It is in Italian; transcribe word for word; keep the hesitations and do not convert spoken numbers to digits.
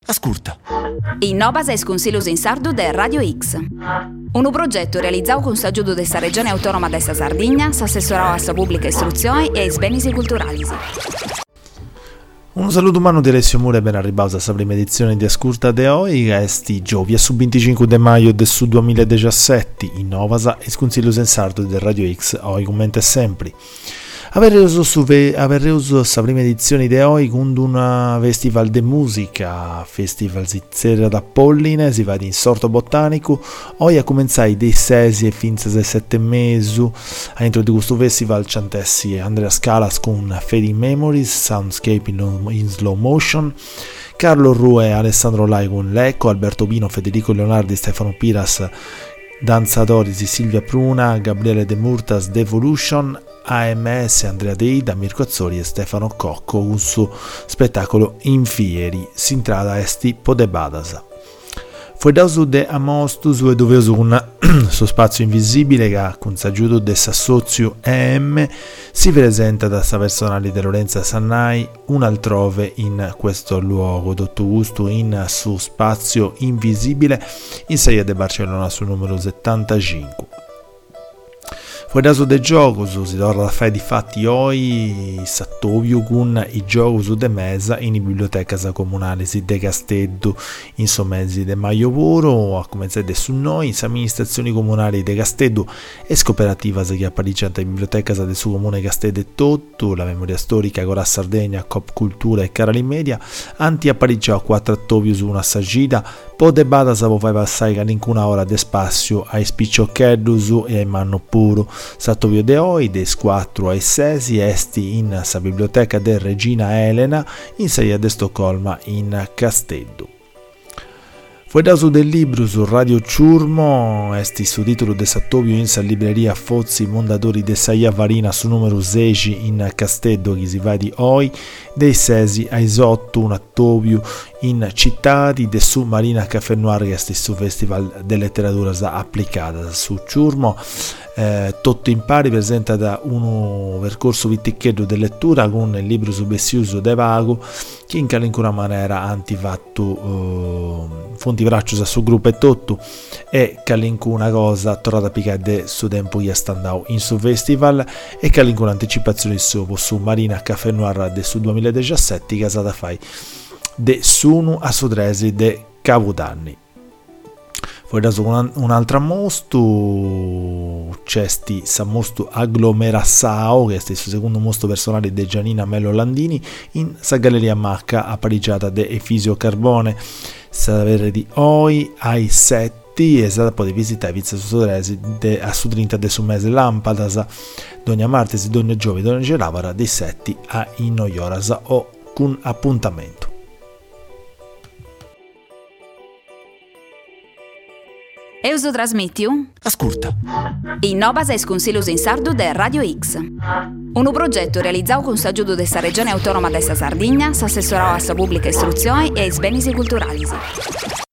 Ascolta. Innovas es Consiglios in Sardu de Radio X. Un progetto realizzato con s'aggiudo della Regione Autonoma de sa Sardegna, s'assessorò a sa pubblica istruzione e ai beni culturali. Un saluto umano di Alessio Mura e ben arrivato a questa prima edizione di Ascolta de Oi, che è giovedì su venticinque di maggio del su duemiladiciassette, in Novasa e Consiglios in Sardu del Radio X, Oi commenta sempre. Avremo su questa prima edizione di oggi con un festival di musica, festival Zizzera da Polline, si va in sorto botanico, oggi a cominciare dei sei e fino ai sette mesi, a intro di questo festival c'antessi Andrea Scalas con Fading Memories, Soundscape in, in Slow Motion, Carlo Rue e Alessandro Lai con Lecco, Alberto Pino, Federico Leonardi, Stefano Piras, Danzadoris, Silvia Pruna, Gabriele De Murtas, Devolution, A M S, Andrea Deida, Mirko Azzori e Stefano Cocco un suo spettacolo Infieri, Sintrada Esti Podebadas. Fu dato de Amostus e doveroso un suo spazio invisibile che con s'aggiuto de s'assozio E M si presenta da sa personalità Lorenza Sannai un altrove in questo luogo, dotto gusto in suo spazio invisibile in Saia de Barcellona sul numero settantacinque. Fuori dato de gioco, si torna a fare di fatti oggi, Sattovio con i giochi de mesa in biblioteca comunale de Casteddu, in somesi de Maiovoro, a cominciare su noi, in amministrazioni comunali de Casteddu e scooperativa che apparicciata in biblioteca del suo comune Casteddu e Tottu, la memoria storica con la Sardegna, Cop Cultura e Carali Media, anti apparicciò quattro attovio su una sagita, pode bada sa può fare passare che nessuna ora de spazio ai spiccioccheddus e ai manno puro. Sattovio de Oi, des quattro ai sei, esti in sa biblioteca de Regina Elena, in Saia de Stoccolma in Casteddu. Fu dato del libro su Radio Ciurmo, esti su titolo de Sattovio in sa libreria Fozzi Mondadori de Saia Varina su numero sei in Casteddu, che si va di Oi, dei sei ai otto un attovio in cittadi de su Marina Café Noir, che esti su Festival de Letteratura applicata su Ciurmo. Eh, Tutto in pari presenta da un percorso vitticheddo di lettura con il libro su Bessiuso de Vago che in qualunque maniera antifatto eh, fonti braccio sa su gruppo e tutto e qualunque cosa tornata a piccare su tempo che sta andando in su festival e qualunque anticipazione su, su Marina Café Noir de su duemiladiciassette che è stata fai de Sunu a Sudresi de Capodanni. Poi dato un'altra mostro, c'è sti sa mostro Agglomerassao, che è il secondo mostro personale di Gianina Mello Landini, in sa Galleria Macca apparigiata de Efisio Carbone, sa avere di Oi ai setti, e sa poi visitare Vizia Sudresi a su trenta de su mese Lampadas, Dogna Martesi, Dogna Giovi, Dogna Gelavara, dei setti a Inoioras o con appuntamento. Euso trasmitiu? Ascolta. Innovas es Consiglios in Sardu de Radio X. Un progetto realizzato con s'aggiudo della Regione Autonoma de sa Sardegna, s'assessorò a sa pubblica istruzione e ai beni culturali.